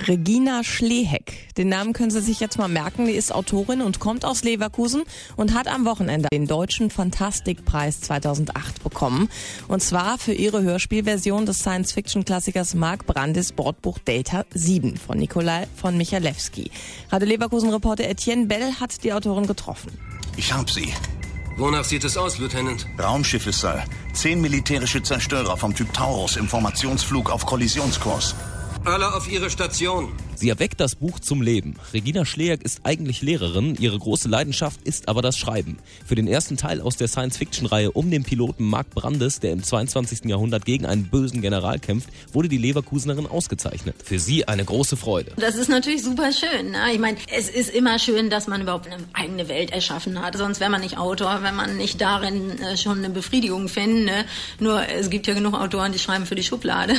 Regina Schleheck. Den Namen können Sie sich jetzt mal merken. Die ist Autorin und kommt aus Leverkusen und hat am Wochenende den Deutschen Fantastikpreis 2008 bekommen. Und zwar für ihre Hörspielversion des Science-Fiction-Klassikers Marc Brandis Bordbuch Data 7 von Nikolai von Michalewski. Radio Leverkusen-Reporter Etienne Bell hat die Autorin getroffen. Ich hab sie. Wonach sieht es aus, Lieutenant? Raumschiff ist da. 10 militärische Zerstörer vom Typ Taurus im Formationsflug auf Kollisionskurs. Alle auf ihre Station. Sie erweckt das Buch zum Leben. Regina Schleheck ist eigentlich Lehrerin, ihre große Leidenschaft ist aber das Schreiben. Für den ersten Teil aus der Science-Fiction-Reihe um den Piloten Marc Brandis, der im 22. Jahrhundert gegen einen bösen General kämpft, wurde die Leverkusenerin ausgezeichnet. Für sie eine große Freude. Das ist natürlich super schön. Ne? Ich meine, es ist immer schön, dass man überhaupt eine eigene Welt erschaffen hat. Sonst wäre man nicht Autor, wenn man nicht darin schon eine Befriedigung fände. Ne? Nur es gibt ja genug Autoren, die schreiben für die Schublade.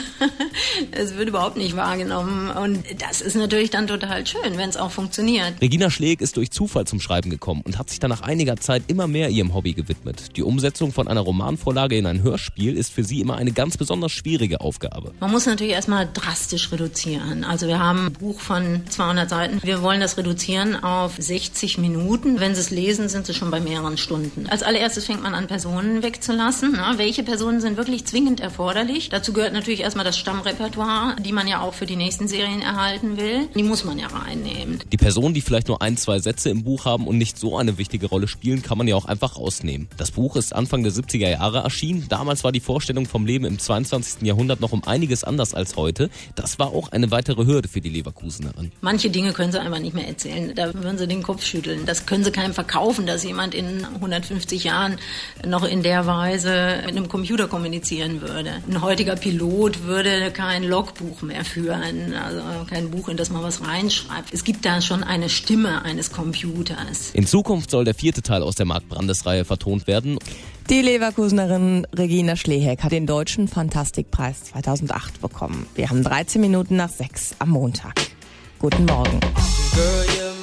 Es wird überhaupt nicht wahrgenommen. Und das ist natürlich dann total schön, wenn es auch funktioniert. Regina Schleheck ist durch Zufall zum Schreiben gekommen und hat sich dann nach einiger Zeit immer mehr ihrem Hobby gewidmet. Die Umsetzung von einer Romanvorlage in ein Hörspiel ist für sie immer eine ganz besonders schwierige Aufgabe. Man muss natürlich erstmal drastisch reduzieren. Also wir haben ein Buch von 200 Seiten. Wir wollen das reduzieren auf 60 Minuten. Wenn Sie es lesen, sind Sie schon bei mehreren Stunden. Als allererstes fängt man an, Personen wegzulassen. Na, welche Personen sind wirklich zwingend erforderlich? Dazu gehört natürlich erstmal das Stammrepertoire, die man ja auch für die nächsten Serien erhalten will. Die muss man ja reinnehmen. Die Personen, die vielleicht nur 1-2 Sätze im Buch haben und nicht so eine wichtige Rolle spielen, kann man ja auch einfach rausnehmen. Das Buch ist Anfang der 70er Jahre erschienen. Damals war die Vorstellung vom Leben im 22. Jahrhundert noch um einiges anders als heute. Das war auch eine weitere Hürde für die Leverkusenerin. Manche Dinge können Sie einfach nicht mehr erzählen. Da würden Sie den Kopf schütteln. Das können Sie keinem verkaufen, dass jemand in 150 Jahren noch in der Weise mit einem Computer kommunizieren würde. Ein heutiger Pilot würde kein Logbuch mehr führen, also kein Buch, in das man was reinschreibt. Es gibt da schon eine Stimme eines Computers. In Zukunft soll der 4. Teil aus der Marc Brandis-Reihe vertont werden. Die Leverkusenerin Regina Schleheck hat den Deutschen Fantastikpreis 2008 bekommen. Wir haben 13 Minuten nach 6 am Montag. Guten Morgen. Girl,